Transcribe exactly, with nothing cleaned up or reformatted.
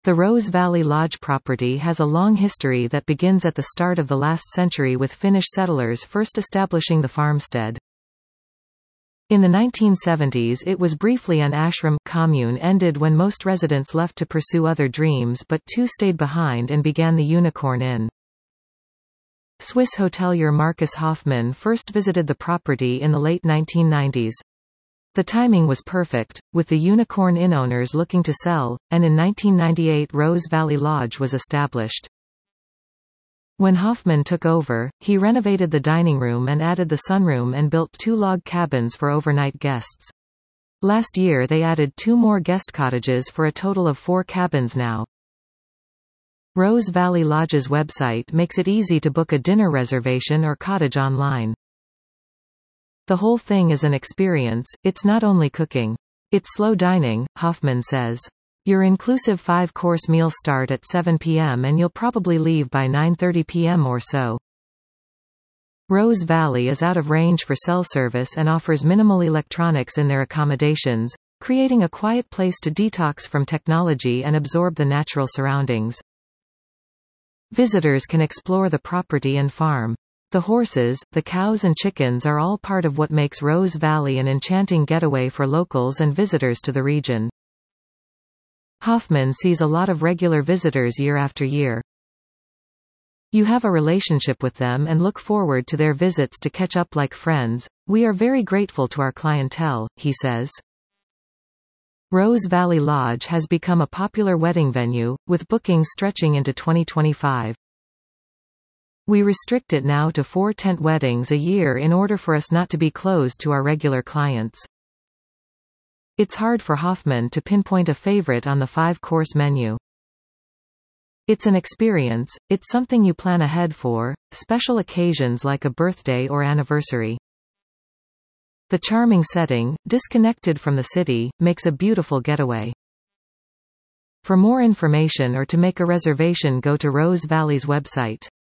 The Rose Valley Lodge property has a long history that begins at the start of the last century with Finnish settlers first establishing the farmstead. In the nineteen seventies it was briefly an ashram. Commune ended when most residents left to pursue other dreams, but two stayed behind and began the Unicorn Inn. Swiss hotelier Marcus Hoffmann first visited the property in the late nineteen nineties. The timing was perfect, with the Unicorn Inn owners looking to sell, and in nineteen ninety-eight Rose Valley Lodge was established. When Hoffmann took over, he renovated the dining room and added the sunroom and built two log cabins for overnight guests. Last year they added two more guest cottages for a total of four cabins now. Rose Valley Lodge's website makes it easy to book a dinner reservation or cottage online. The whole thing is an experience, it's not only cooking. It's slow dining, Hoffmann says. Your inclusive five-course meals start at seven p m and you'll probably leave by nine thirty p m or so. Rose Valley is out of range for cell service and offers minimal electronics in their accommodations, creating a quiet place to detox from technology and absorb the natural surroundings. Visitors can explore the property and farm. The horses, the cows and chickens are all part of what makes Rose Valley an enchanting getaway for locals and visitors to the region. Hoffmann sees a lot of regular visitors year after year. You have a relationship with them and look forward to their visits to catch up like friends. We are very grateful to our clientele, he says. Rose Valley Lodge has become a popular wedding venue, with bookings stretching into twenty twenty-five. We restrict it now to four tent weddings a year in order for us not to be closed to our regular clients. It's hard for Hoffmann to pinpoint a favorite on the five-course menu. It's an experience, it's something you plan ahead for, special occasions like a birthday or anniversary. The charming setting, disconnected from the city, makes a beautiful getaway. For more information or to make a reservation, go to Rose Valley's website.